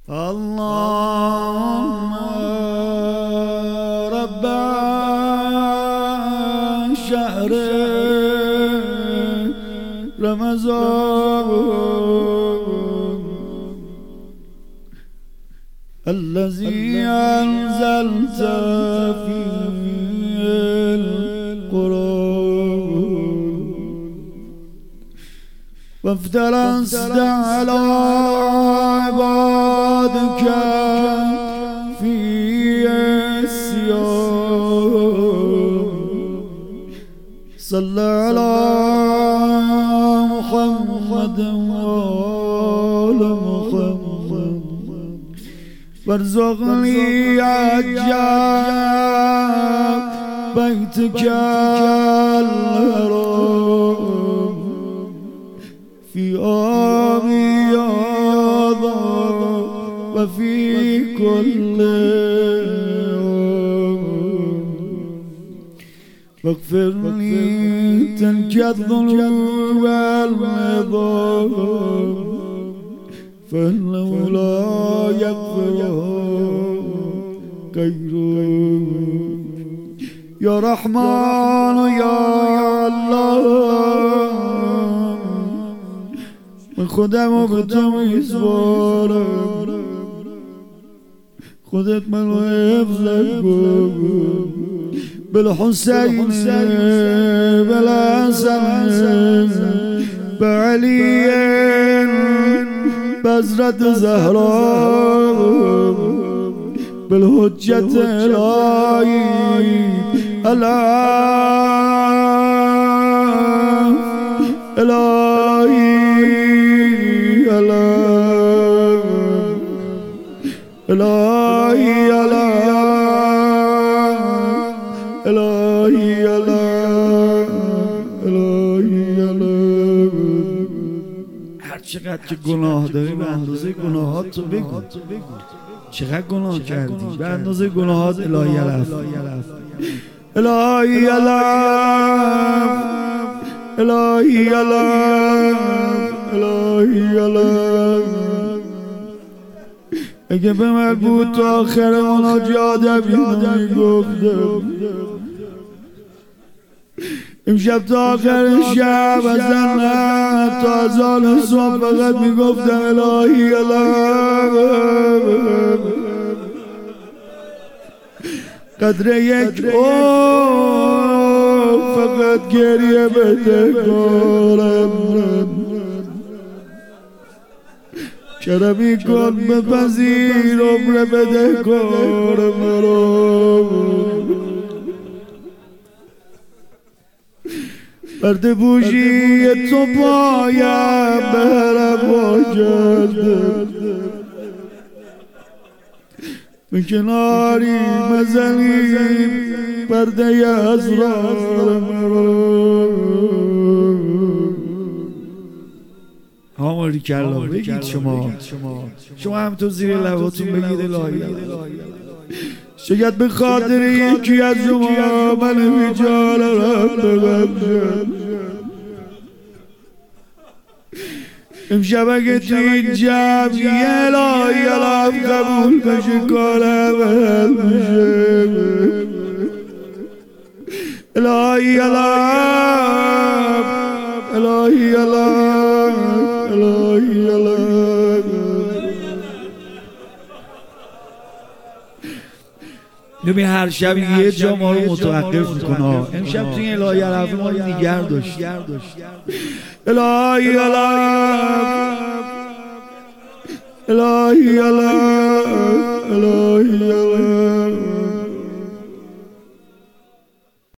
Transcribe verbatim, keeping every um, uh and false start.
اللهم رب شهر رمضان الذي أنزلت فيه القرآن وافترست على عبادك في الصيام صل على محمد وآل محمد وارزقني عجاب بيتك الحرام في آمي هذا وفي كل يوم واغفر لي تلك الذنوب والعظام فإنه لا يغفر غيرك يا رحمن يا الله من خودم به تو میسپارم خودت منو حفظت کن بالحسین بالحسن بعلی بزرت زهرا بالحجت الهی الهی الهی الهی هر چقدر که گناه داری به اندازه گناهات تو بگو چقدر گناه کردی به اندازه گناهات الهی الف الهی الف الهی الف الهی الف اگه به من بود تو آخر اونا جاده بیدمی گفتم امشب تا آخر شب از زنم تا از آن صبح فقط میگفتم الهی الهی قدر یک او فقط گریه بده کارم کرمی کن بپذیر عمر بده کار مرا برد بوشی تو پایم برم واجد به کناری مزنیم برده اسرار مرا آماری کلا بگید شما شما هم تو زیر لباتون بگید الهی شاید به خاطر یکی از شما من بیچاره‌ام ببخشد امشب اگه تو این جمعی الهی الهی قبول بشه کارم حل میشه الهی الهی الهی الهی الهی نمی هر شب یه جا ما رو متوقف میکنه امشب توی این الهی الهی ما رو نگر داشت الهی الهی الهی الهی الهی